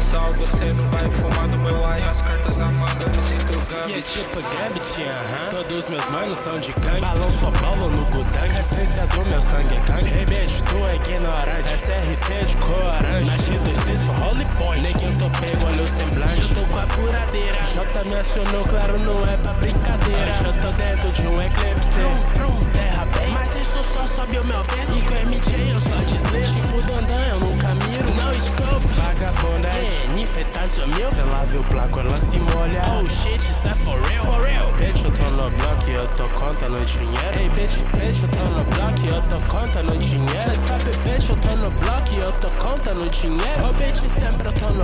sal, você não vai fumar no meu ai. As cartas na manga, me sinto Gambit. E é tipo Gambit, todos meus manos são de gangue. Balão só Paulo no Gutangue. A essência do meu sangue é gangue. Hey bitch, tu é ignorante. SRT de corante. Nascido excesso, holy point. Neguinho tô pego, olha o semblante. Eu tô com a furadeira. J me acionou, claro, não é pra brincadeira. Eu tô dentro de um eclipse. Terra bem, mas isso só sobe o meu verso. E com MJ eu só deslizo. Tipo Dandan, eu nunca miro. Não scope, vagabunda. Infetação mil. Se ela vê o placo, ela se molha. Oh shit, isso é for real. For real. Bitch, eu tô no bloco e eu tô contando dinheiro. Hey bitch, eu tô no bloco e eu tô contando dinheiro. Cê sabe, bitch, eu tô no bloco e eu tô contando dinheiro. Oh bitch, sempre eu tô no